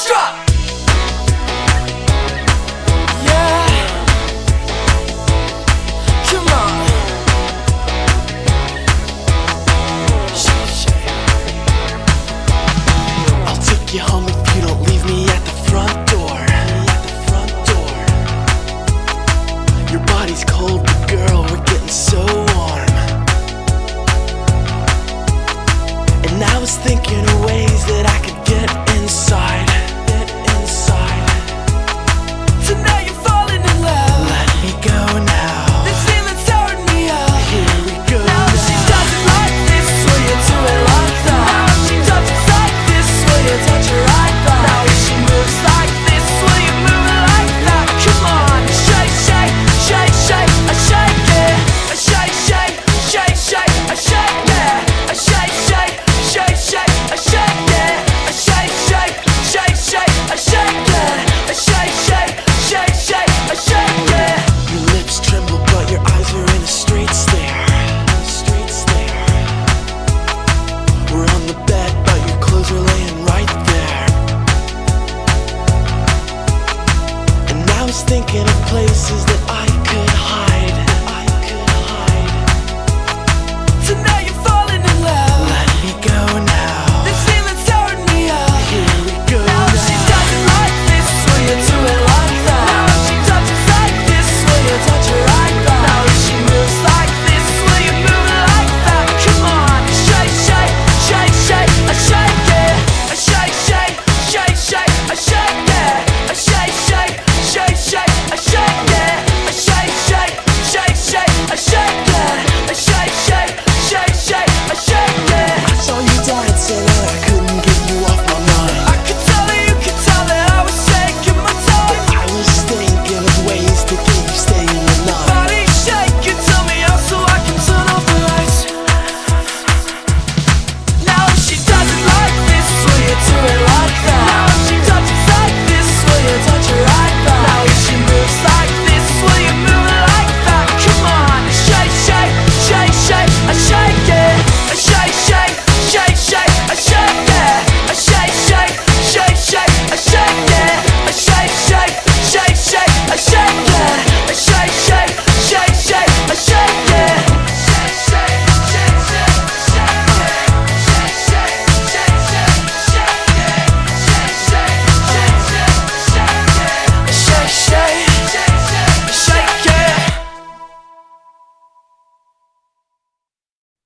drop. Yeah, come on. I'll take you home if you don't leave me at the front door. Your body's cold, but girl, we're getting so warm. And I was thinking away